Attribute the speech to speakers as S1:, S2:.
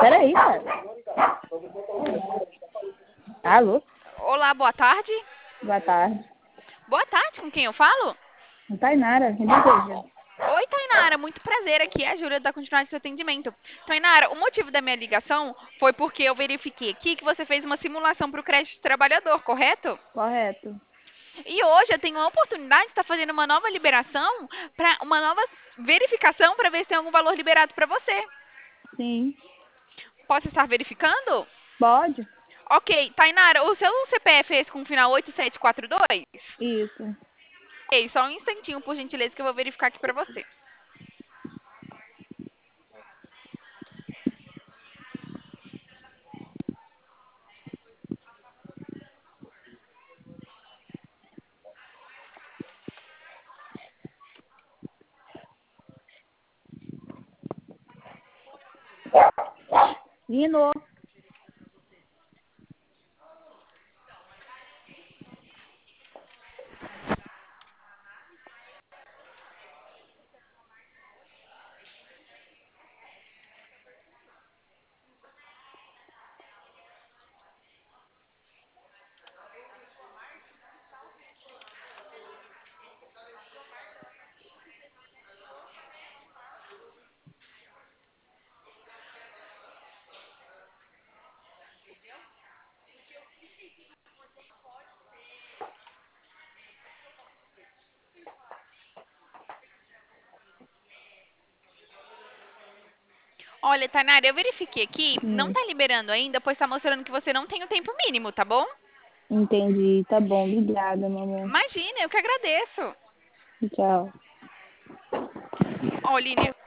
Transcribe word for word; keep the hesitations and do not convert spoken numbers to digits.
S1: Peraí, cara. Alô?
S2: Olá, boa tarde.
S1: Boa tarde.
S2: Boa tarde, com quem eu falo?
S1: Tainara, me deseja.
S2: Oi, Tainara, muito prazer. Aqui é a Júlia da Continuidade do Atendimento. Tainara, o motivo da minha ligação foi porque eu verifiquei aqui que você fez uma simulação para o crédito trabalhador, correto?
S1: Correto.
S2: E hoje eu tenho a oportunidade de estar fazendo uma nova liberação, para uma nova verificação para ver se tem algum valor liberado para você.
S1: Sim.
S2: Posso estar verificando?
S1: Pode?
S2: Ok, Tainara, o seu C P F é esse com o final oito sete quatro dois?
S1: Isso.
S2: Ok, só um instantinho, por gentileza, que eu vou verificar aqui para você.
S1: Lino.
S2: Olha, Tainara, eu verifiquei aqui, não
S1: Hum,
S2: tá liberando ainda, pois tá mostrando que você não tem o tempo mínimo, tá bom?
S1: entendi. Tá bom. Obrigada, meu amor.
S2: Imagina, eu que agradeço.
S1: Tchau.
S2: Ó, Aline,